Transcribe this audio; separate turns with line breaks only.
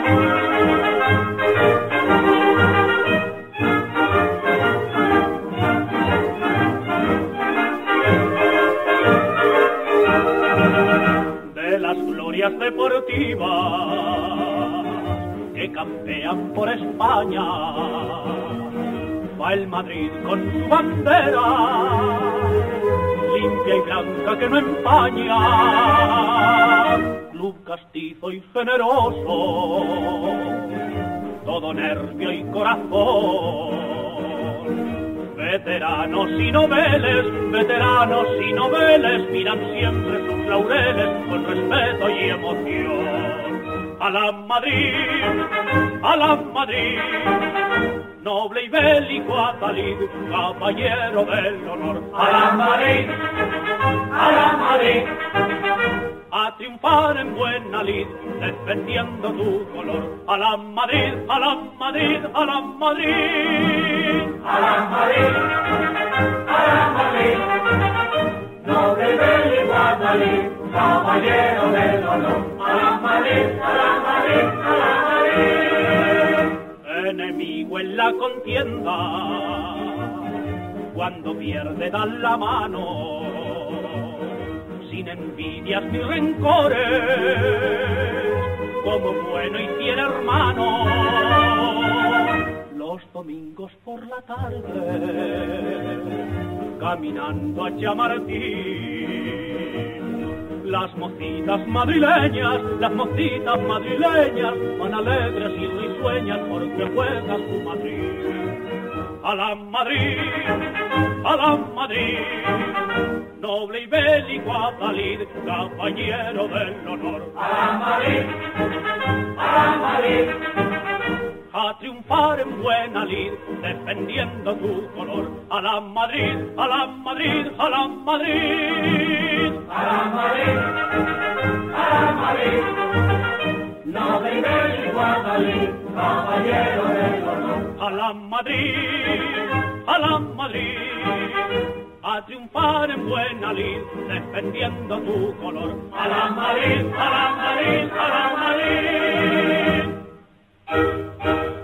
De las glorias deportivas que campean por España, va el Madrid con su bandera, limpia y blanca que no empaña, club castizo y generoso, todo nervio y corazón, veteranos y noveles, miran siempre sus laureles con respeto y emoción. A la Madrid, noble y bélico Adalid, caballero del honor.
A la Madrid,
a triunfar en buena lid, defendiendo tu color. A la Madrid, a la Madrid, a la Madrid.
a la Madrid, noble y bélico Adalid, caballero del honor. A la Madrid, a la Madrid, a la Madrid.
Enemigo en la contienda, cuando pierde dan la mano, sin envidias ni rencores, como bueno y fiel hermano. Los domingos por la tarde, caminando a Chamartín, las mocitas madrileñas van alegres y risueñas porque juega su Madrid. A la Madrid, noble y bélico Adalid, caballero del honor.
A la Madrid,
a triunfar en buena lid, defendiendo tu color. A la Madrid, a la Madrid, a la Madrid.
a la Madrid, noble y bélico Adalid, caballero del honor.
A la Madrid, a triunfar en buena lid, defendiendo tu color. A la Madrid, a la Madrid, a la Madrid.